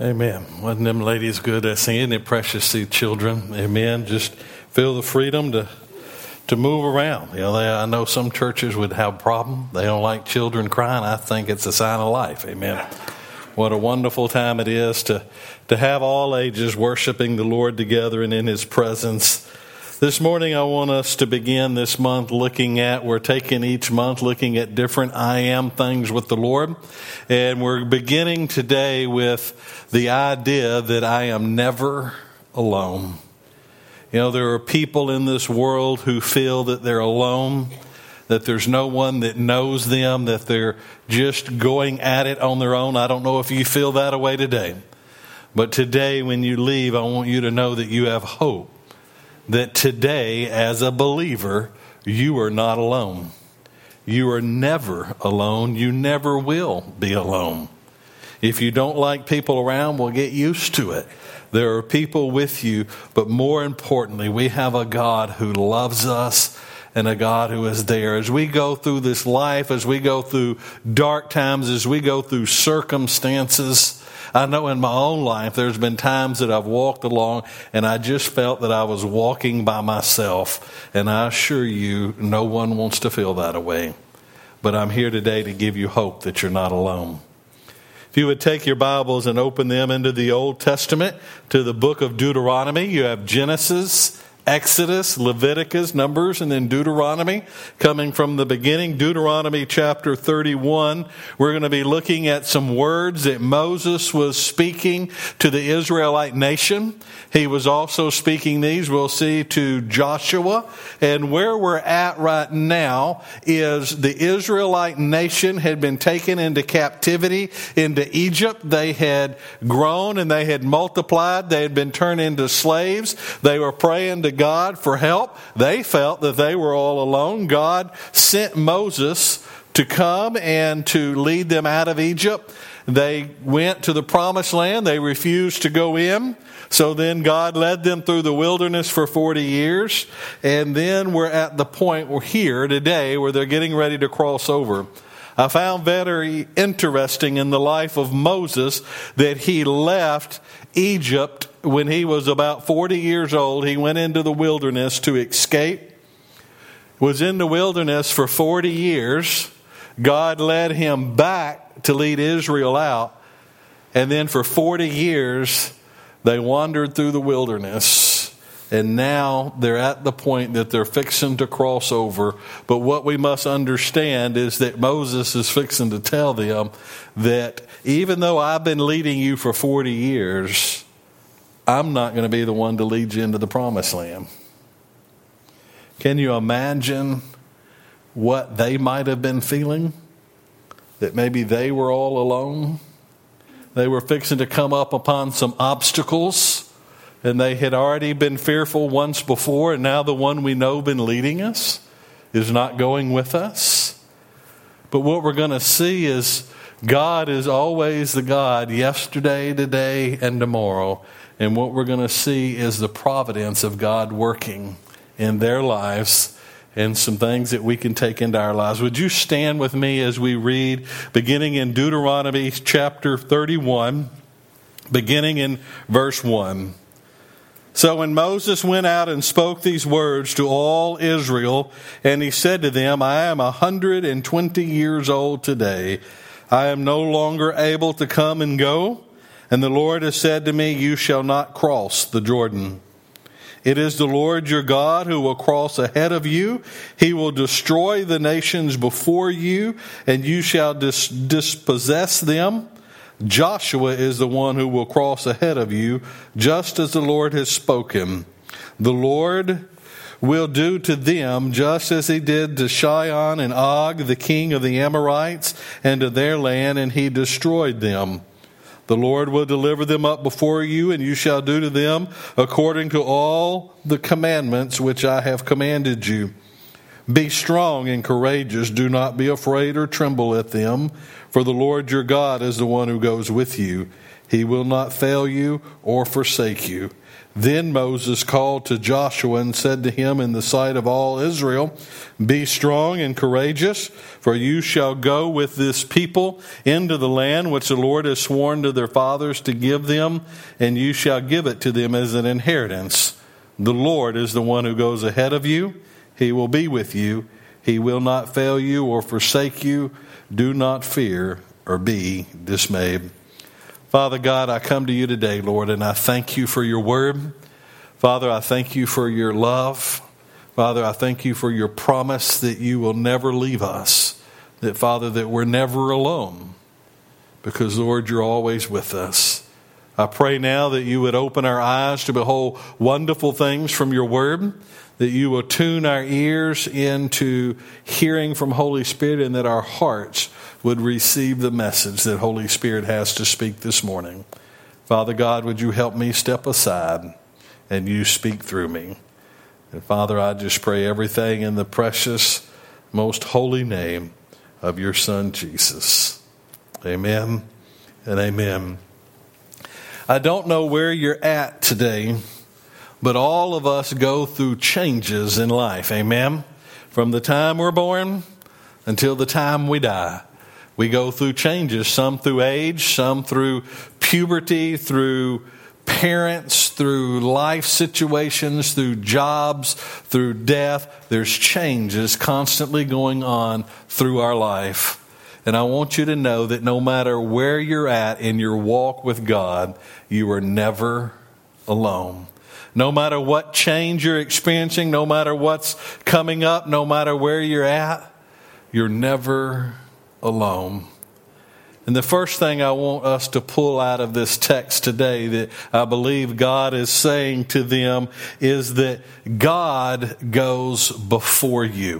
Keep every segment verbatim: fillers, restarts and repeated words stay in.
Amen. Wasn't them ladies good at singing? Isn't it precious to see children? Amen. Just feel the freedom to to move around. You know, they, I know some churches would have a problem. They don't like children crying. I think it's a sign of life. Amen. What a wonderful time it is to to have all ages worshiping the Lord together and in His presence. This morning I want us to begin this month looking at, we're taking each month looking at different I am things with the Lord. And we're beginning today with the idea that I am never alone. You know, there are people in this world who feel that they're alone, that there's no one that knows them, that they're just going at it on their own. I don't know if you feel that way today. But today when you leave, I want you to know that you have hope. That today, as a believer, you are not alone. You are never alone. You never will be alone. If you don't like people around, well, get used to it. There are people with you, but more importantly, we have a God who loves us and a God who is there. As we go through this life, as we go through dark times, as we go through circumstances, I know in my own life there's been times that I've walked along and I just felt that I was walking by myself. And I assure you, no one wants to feel that way. But I'm here today to give you hope that you're not alone. If you would take your Bibles and open them into the Old Testament, to the book of Deuteronomy, you have Genesis, Exodus, Leviticus, Numbers, and then Deuteronomy. Coming from the beginning, Deuteronomy chapter thirty-one, we're going to be looking at some words that Moses was speaking to the Israelite nation. He was also speaking these, we'll see, to Joshua. And where we're at right now is the Israelite nation had been taken into captivity into Egypt. They had grown and they had multiplied. They had been turned into slaves. They were praying to God for help. They felt that they were all alone. God sent Moses to come and to lead them out of Egypt. They went to the promised land. They refused to go in. So then God led them through the wilderness for forty years. And then we're at the point we're here today where they're getting ready to cross over. I found very interesting in the life of Moses that he left Egypt when he was about forty years old. He went into the wilderness to escape. Was in the wilderness for forty years. God led him back to lead Israel out. And then for forty years, they wandered through the wilderness. And now they're at the point that they're fixing to cross over. But what we must understand is that Moses is fixing to tell them that even though I've been leading you for forty years, I'm not going to be the one to lead you into the promised land. Can you imagine what they might have been feeling? That maybe they were all alone. They were fixing to come up upon some obstacles. And they had already been fearful once before. And now the one we know been leading us is not going with us. But what we're going to see is God is always the God yesterday, today, and tomorrow. And what we're going to see is the providence of God working in their lives and some things that we can take into our lives. Would you stand with me as we read, beginning in Deuteronomy chapter thirty-one, beginning in verse one. So when Moses went out and spoke these words to all Israel, and he said to them, I am a hundred and twenty years old today. I am no longer able to come and go. And the Lord has said to me, you shall not cross the Jordan. It is the Lord your God who will cross ahead of you. He will destroy the nations before you, and you shall dis- dispossess them. Joshua is the one who will cross ahead of you, just as the Lord has spoken. The Lord will do to them just as he did to Sihon and Og, the king of the Amorites, and to their land, and he destroyed them. The Lord will deliver them up before you, and you shall do to them according to all the commandments which I have commanded you. Be strong and courageous. Do not be afraid or tremble at them, for the Lord your God is the one who goes with you. He will not fail you or forsake you. Then Moses called to Joshua and said to him in the sight of all Israel, "Be strong and courageous, for you shall go with this people into the land which the Lord has sworn to their fathers to give them, and you shall give it to them as an inheritance. The Lord is the one who goes ahead of you. He will be with you. He will not fail you or forsake you. Do not fear or be dismayed." Father God, I come to you today, Lord, and I thank you for your word. Father, I thank you for your love. Father, I thank you for your promise that you will never leave us. That, Father, that we're never alone. Because, Lord, you're always with us. I pray now that you would open our eyes to behold wonderful things from your word. That you will tune our ears into hearing from Holy Spirit, and that our hearts would receive the message that Holy Spirit has to speak this morning. Father God, would you help me step aside and you speak through me? And Father, I just pray everything in the precious, most holy name of your Son, Jesus. Amen and amen. I don't know where you're at today, but all of us go through changes in life. Amen? From the time we're born until the time we die. We go through changes, some through age, some through puberty, through parents, through life situations, through jobs, through death. There's changes constantly going on through our life. And I want you to know that no matter where you're at in your walk with God, you are never alone. No matter what change you're experiencing, no matter what's coming up, no matter where you're at, you're never alone. And the first thing I want us to pull out of this text today that I believe God is saying to them is that God goes before you.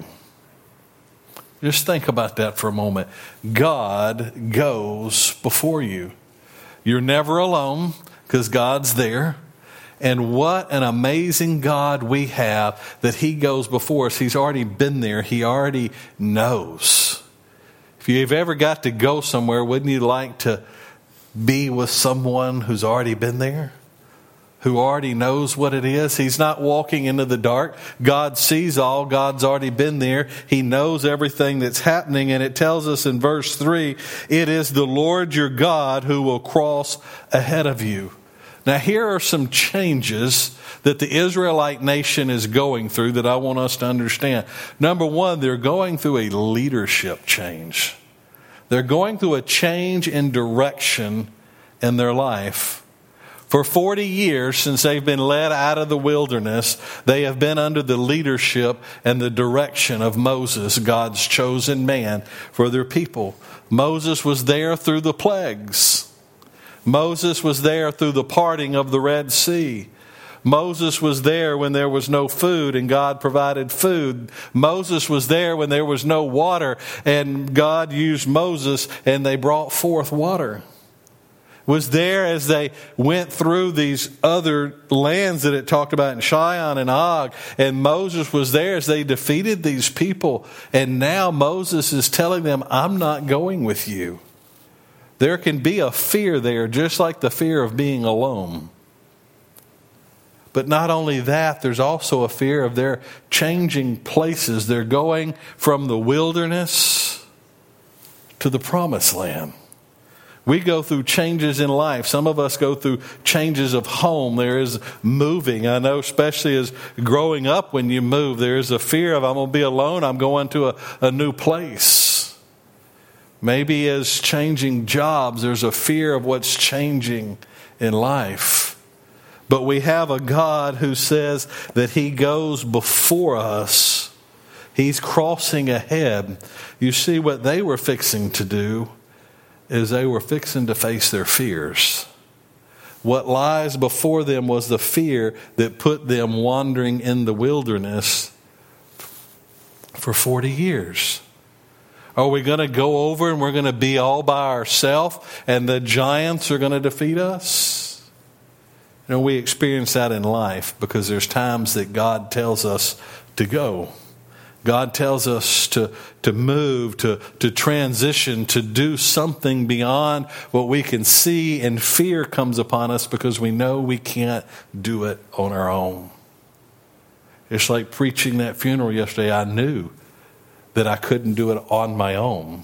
Just think about that for a moment. God goes before you. You're never alone because God's there. And what an amazing God we have that He goes before us. He's already been there. He already knows. If you've ever got to go somewhere, wouldn't you like to be with someone who's already been there? Who already knows what it is? He's not walking into the dark. God sees all. God's already been there. He knows everything that's happening. And it tells us in verse three, it is the Lord your God who will cross ahead of you. Now, here are some changes that the Israelite nation is going through that I want us to understand. Number one, they're going through a leadership change. They're going through a change in direction in their life. For forty years, since they've been led out of the wilderness, they have been under the leadership and the direction of Moses, God's chosen man for their people. Moses was there through the plagues. Moses was there through the parting of the Red Sea. Moses was there when there was no food and God provided food. Moses was there when there was no water and God used Moses and they brought forth water. Was there as they went through these other lands that it talked about in Shion and Og. And Moses was there as they defeated these people. And now Moses is telling them, I'm not going with you. There can be a fear there, just like the fear of being alone. But not only that, there's also a fear of their changing places. They're going from the wilderness to the promised land. We go through changes in life. Some of us go through changes of home. There is moving. I know especially as growing up when you move, there is a fear of I'm going to be alone. I'm going to a, a new place. Maybe as changing jobs, there's a fear of what's changing in life. But we have a God who says that He goes before us. He's crossing ahead. You see, what they were fixing to do is they were fixing to face their fears. What lies before them was the fear that put them wandering in the wilderness for forty years. Are we going to go over and we're going to be all by ourselves and the giants are going to defeat us? You know, we experience that in life because there's times that God tells us to go. God tells us to, to move, to, to transition, to do something beyond what we can see, and fear comes upon us because we know we can't do it on our own. It's like preaching that funeral yesterday. I knew that I couldn't do it on my own.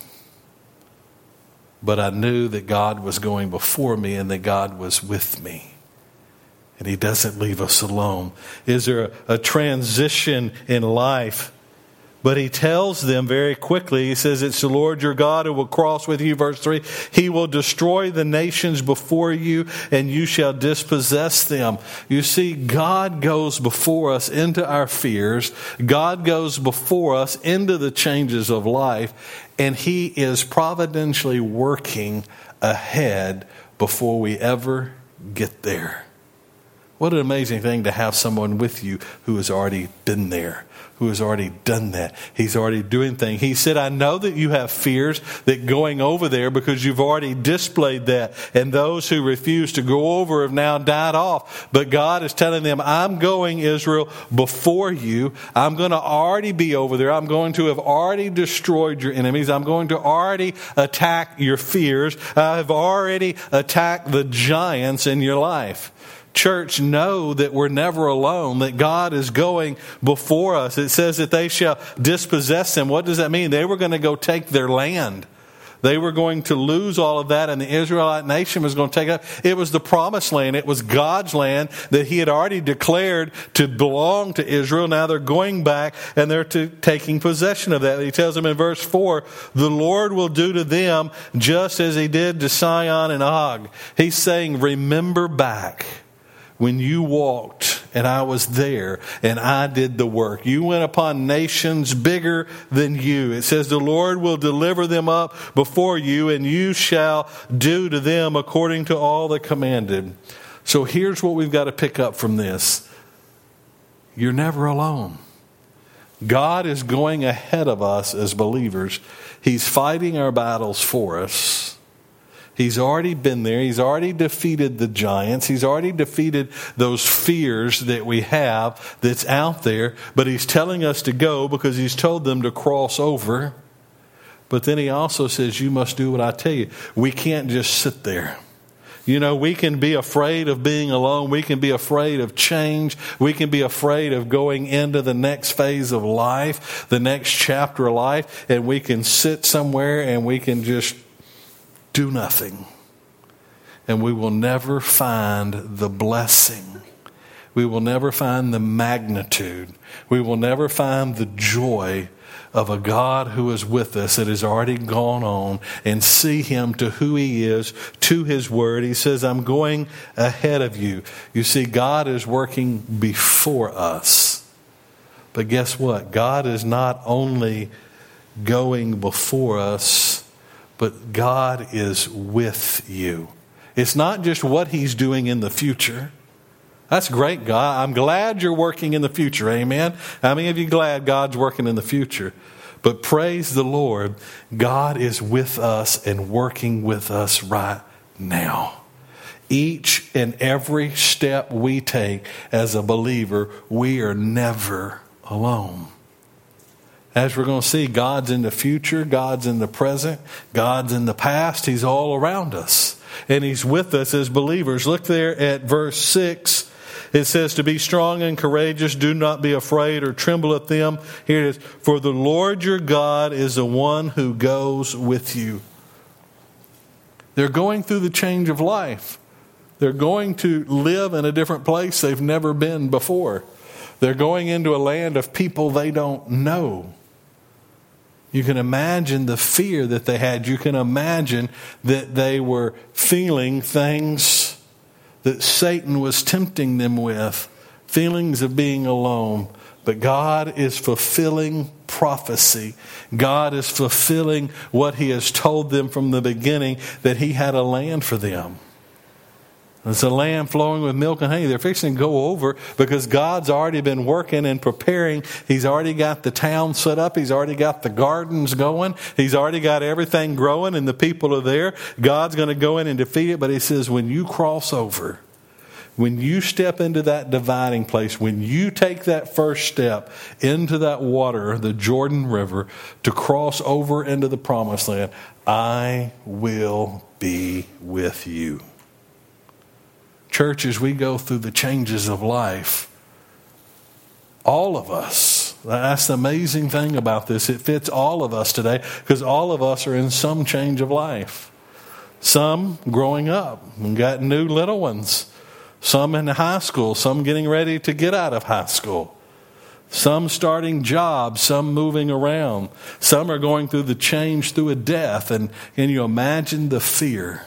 But I knew that God was going before me and that God was with me. And He doesn't leave us alone. Is there a, a transition in life? But He tells them very quickly, He says, it's the Lord your God who will cross with you. Verse three, He will destroy the nations before you, and you shall dispossess them. You see, God goes before us into our fears. God goes before us into the changes of life. And He is providentially working ahead before we ever get there. What an amazing thing to have someone with you who has already been there, who has already done that. He's already doing things. He said, I know that you have fears that going over there because you've already displayed that. And those who refuse to go over have now died off. But God is telling them, I'm going, Israel, before you. I'm going to already be over there. I'm going to have already destroyed your enemies. I'm going to already attack your fears. I have already attacked the giants in your life. Church, know that we're never alone, that God is going before us. It says that they shall dispossess them. What does that mean? They were going to go take their land. They were going to lose all of that, and the Israelite nation was going to take it. It was the promised land. It was God's land that He had already declared to belong to Israel. Now they're going back, and they're to, taking possession of that. He tells them in verse four, the Lord will do to them just as He did to Sihon and Og. He's saying, remember back when you walked and I was there and I did the work. You went upon nations bigger than you. It says the Lord will deliver them up before you, and you shall do to them according to all that commanded. So here's what we've got to pick up from this. You're never alone. God is going ahead of us as believers. He's fighting our battles for us. He's already been there. He's already defeated the giants. He's already defeated those fears that we have that's out there. But He's telling us to go because He's told them to cross over. But then He also says, you must do what I tell you. We can't just sit there. You know, we can be afraid of being alone. We can be afraid of change. We can be afraid of going into the next phase of life, the next chapter of life. And we can sit somewhere and we can just do nothing. And we will never find the blessing. We will never find the magnitude. We will never find the joy of a God who is with us, that has already gone on, and see Him to who He is, to His word. He says, I'm going ahead of you. You see, God is working before us. But guess what? God is not only going before us, but God is with you. It's not just what He's doing in the future. That's great, God. I'm glad you're working in the future. Amen. How many of you glad God's working in the future? But praise the Lord, God is with us and working with us right now. Each and every step we take as a believer, we are never alone. As we're going to see, God's in the future, God's in the present, God's in the past. He's all around us. And He's with us as believers. Look there at verse six. It says, to be strong and courageous, do not be afraid or tremble at them. Here it is. For the Lord your God is the one who goes with you. They're going through the change of life. They're going to live in a different place they've never been before. They're going into a land of people they don't know. You can imagine the fear that they had. You can imagine that they were feeling things that Satan was tempting them with, feelings of being alone. But God is fulfilling prophecy. God is fulfilling what He has told them from the beginning, that He had a land for them. It's a land flowing with milk and honey. They're fixing to go over because God's already been working and preparing. He's already got the town set up. He's already got the gardens going. He's already got everything growing and the people are there. God's going to go in and defeat it. But He says, when you cross over, When you step into that dividing place, when you take that first step into that water, the Jordan River, to cross over into the promised land, I will be with you. Church, as we go through the changes of life, all of us, that's the amazing thing about this. It fits all of us today because all of us are in some change of life. Some growing up and got new little ones. Some in high school. Some getting ready to get out of high school. Some starting jobs. Some moving around. Some are going through the change through a death. And can you imagine the fear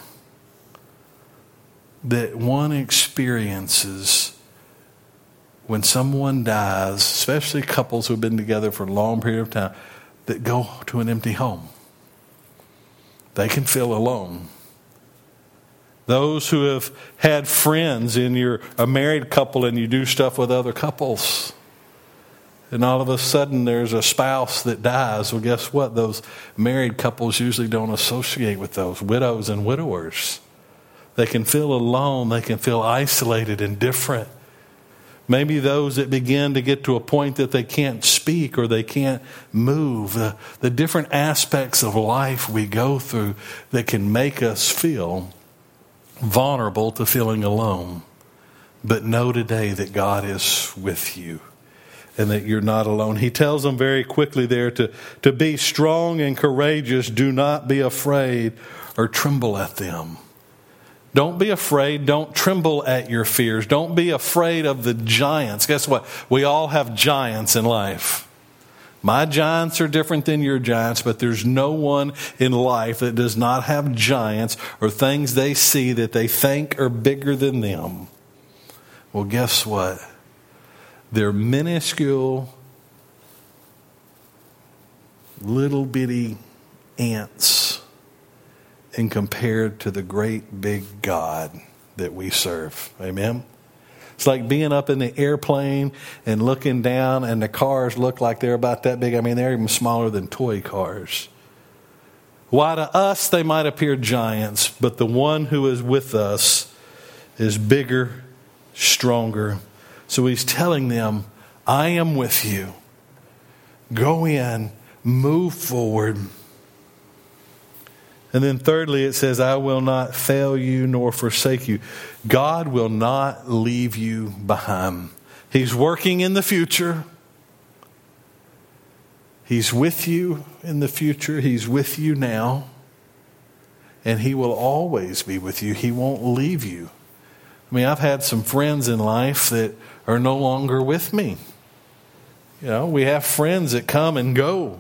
that one experiences when someone dies, especially couples who have been together for a long period of time, that go to an empty home? They can feel alone. Those who have had friends and you're a married couple and you do stuff with other couples, and all of a sudden there's a spouse that dies. Well, guess what? Those married couples usually don't associate with those widows and widowers. They can feel alone. They can feel isolated and different. Maybe those that begin to get to a point that they can't speak or they can't move. The, the different aspects of life we go through that can make us feel vulnerable to feeling alone. But know today that God is with you and that you're not alone. He tells them very quickly there to, to be strong and courageous. Do not be afraid or tremble at them. Don't be afraid. Don't tremble at your fears. Don't be afraid of the giants. Guess what? We all have giants in life. My giants are different than your giants, but there's no one in life that does not have giants or things they see that they think are bigger than them. Well, guess what? They're minuscule, little bitty ants and compared to the great big God that we serve. Amen? It's like being up in the airplane and looking down and the cars look like they're about that big. I mean, they're even smaller than toy cars. Why to us they might appear giants, but the one who is with us is bigger, stronger. So he's telling them, I am with you. Go in, move forward. And then thirdly, it says, I will not fail you nor forsake you. God will not leave you behind. He's working in the future. He's with you in the future. He's with you now. And He will always be with you. He won't leave you. I mean, I've had some friends in life that are no longer with me. You know, we have friends that come and go.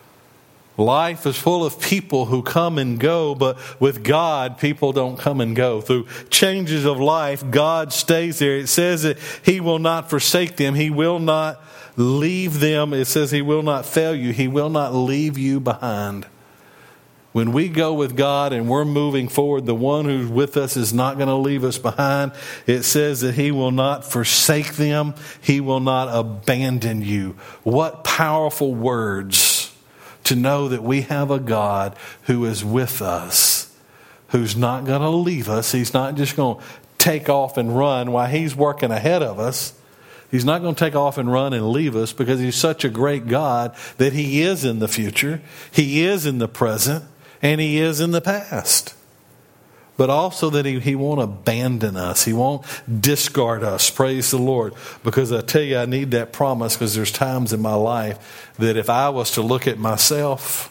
Life is full of people who come and go, but with God, people don't come and go. Through changes of life, God stays there. It says that He will not forsake them. He will not leave them. It says He will not fail you. He will not leave you behind. When we go with God and we're moving forward, the one who's with us is not going to leave us behind. It says that He will not forsake them. He will not abandon you. What powerful words to know that we have a God who is with us, who's not going to leave us. He's not just going to take off and run while He's working ahead of us. He's not going to take off and run and leave us because He's such a great God that He is in the future, He is in the present, and He is in the past. But also that he, he won't abandon us. He won't discard us. Praise the Lord. Because I tell you, I need that promise because there's times in my life that if I was to look at myself,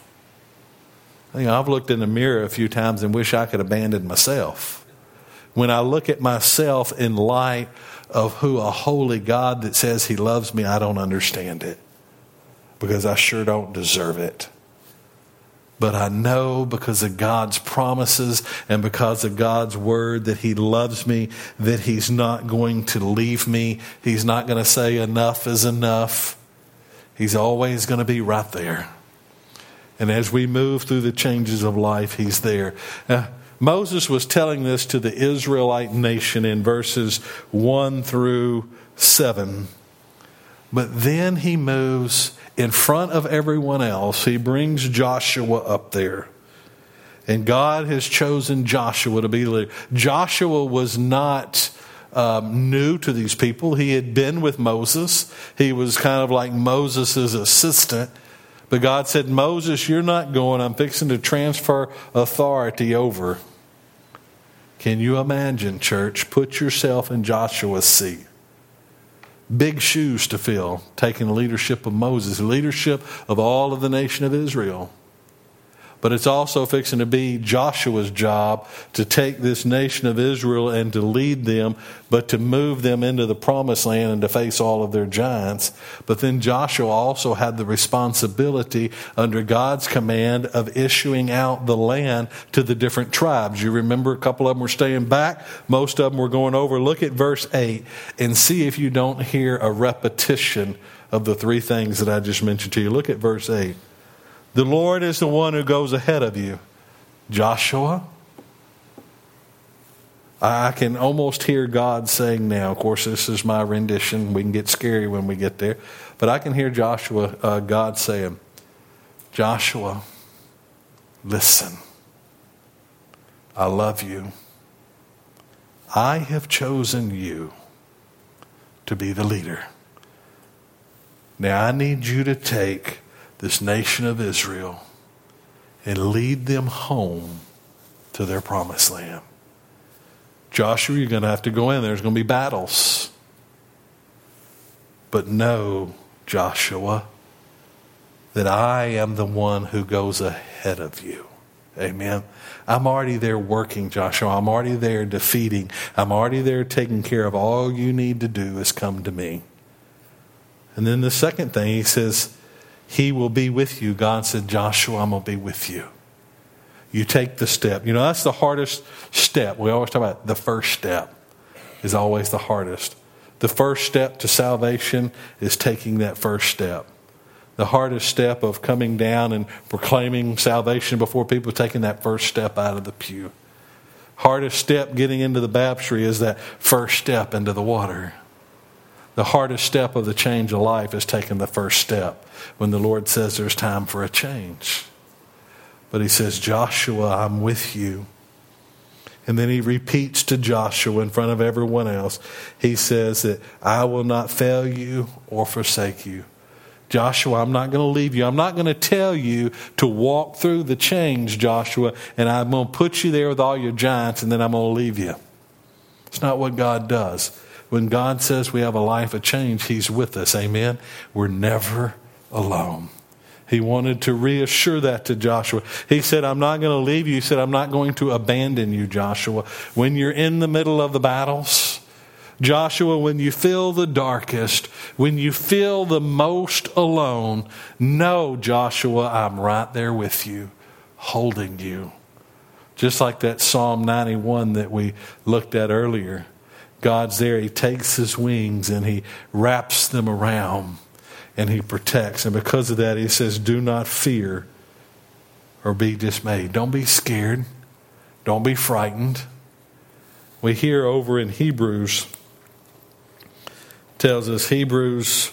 you know, I've looked in the mirror a few times and wish I could abandon myself. When I look at myself in light of who a holy God that says He loves me, I don't understand it. Because I sure don't deserve it. But I know because of God's promises and because of God's word that He loves me, that He's not going to leave me. He's not going to say enough is enough. He's always going to be right there. And as we move through the changes of life, He's there. Now, Moses was telling this to the Israelite nation in verses one through seven. But then he moves in front of everyone else. He brings Joshua up there. And God has chosen Joshua to be leader. Joshua was not um, new to these people. He had been with Moses. He was kind of like Moses' assistant. But God said, Moses, you're not going. I'm fixing to transfer authority over. Can you imagine, church? Put yourself in Joshua's seat. Big shoes to fill, taking the leadership of Moses, the leadership of all of the nation of Israel. But it's also fixing to be Joshua's job to take this nation of Israel and to lead them, but to move them into the promised land and to face all of their giants. But then Joshua also had the responsibility under God's command of issuing out the land to the different tribes. You remember a couple of them were staying back. Most of them were going over. Look at verse eight and see if you don't hear a repetition of the three things that I just mentioned to you. Look at verse eight. The Lord is the one who goes ahead of you. Joshua. I can almost hear God saying now, of course, this is my rendition. We can get scary when we get there. But I can hear Joshua, uh, God saying, Joshua, listen. I love you. I have chosen you to be the leader. Now I need you to take this nation of Israel and lead them home to their promised land. Joshua, you're going to have to go in. There's going to be battles. But know, Joshua, that I am the one who goes ahead of you. Amen. I'm already there working, Joshua. I'm already there defeating. I'm already there taking care of. All you need to do is come to me. And then the second thing, he says, He will be with you. God said, Joshua, I'm going to be with you. You take the step. You know, that's the hardest step. We always talk about the first step is always the hardest. The first step to salvation is taking that first step. The hardest step of coming down and proclaiming salvation before people, taking that first step out of the pew. Hardest step getting into the baptistry is that first step into the water. The hardest step of the change of life is taking the first step when the Lord says there's time for a change. But he says, Joshua, I'm with you. And then he repeats to Joshua in front of everyone else. He says that I will not fail you or forsake you. Joshua, I'm not going to leave you. I'm not going to tell you to walk through the change, Joshua, and I'm going to put you there with all your giants and then I'm going to leave you. It's not what God does. When God says we have a life of change, He's with us. Amen. We're never alone. He wanted to reassure that to Joshua. He said, I'm not going to leave you. He said, I'm not going to abandon you, Joshua. When you're in the middle of the battles, Joshua, when you feel the darkest, when you feel the most alone, know, Joshua, I'm right there with you, holding you. Just like that Psalm ninety-one that we looked at earlier. God's there. He takes His wings and He wraps them around and He protects. And because of that, He says, do not fear or be dismayed. Don't be scared. Don't be frightened. We hear over in Hebrews, tells us, Hebrews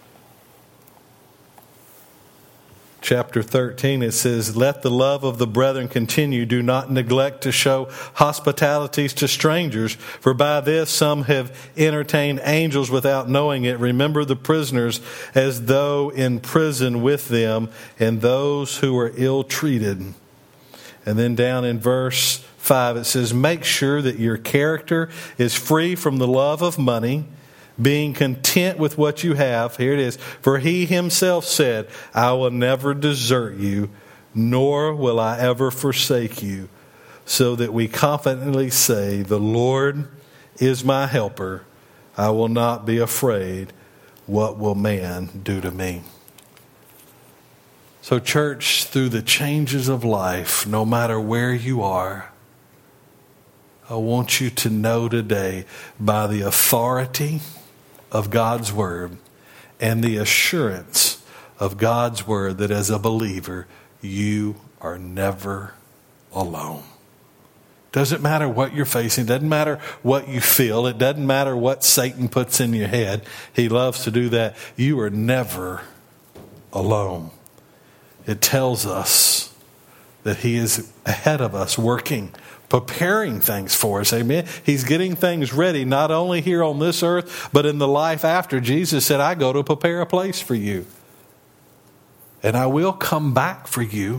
chapter thirteen, it says, let the love of the brethren continue. Do not neglect to show hospitalities to strangers, for by this some have entertained angels without knowing it. Remember the prisoners as though in prison with them, and those who are ill-treated. And then down in verse five, it says, make sure that your character is free from the love of money, being content with what you have. Here it is. For He Himself said, I will never desert you, nor will I ever forsake you. So that we confidently say, the Lord is my helper. I will not be afraid. What will man do to me? So church, through the changes of life, no matter where you are, I want you to know today, by the authority of God's Word and the assurance of God's Word, that as a believer, you are never alone. Doesn't matter what you're facing. Doesn't matter what you feel. It doesn't matter what Satan puts in your head. He loves to do that. You are never alone. It tells us that He is ahead of us, working preparing things for us. Amen. He's getting things ready, not only here on this earth, but in the life after. Jesus said, I go to prepare a place for you. And I will come back for you.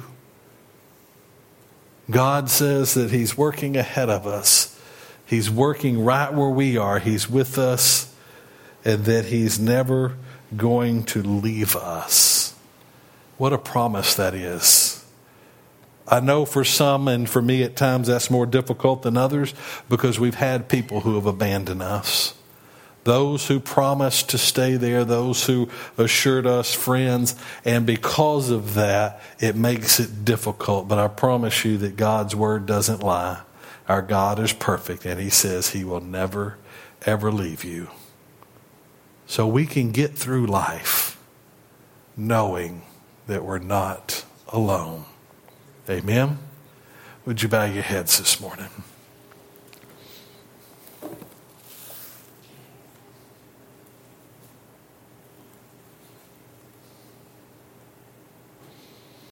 God says that He's working ahead of us. He's working right where we are. He's with us. And that He's never going to leave us. What a promise that is. I know for some, and for me at times, that's more difficult than others because we've had people who have abandoned us. Those who promised to stay there, those who assured us friends, and because of that, it makes it difficult. But I promise you that God's word doesn't lie. Our God is perfect, and He says He will never, ever leave you. So we can get through life knowing that we're not alone. Amen? Would you bow your heads this morning?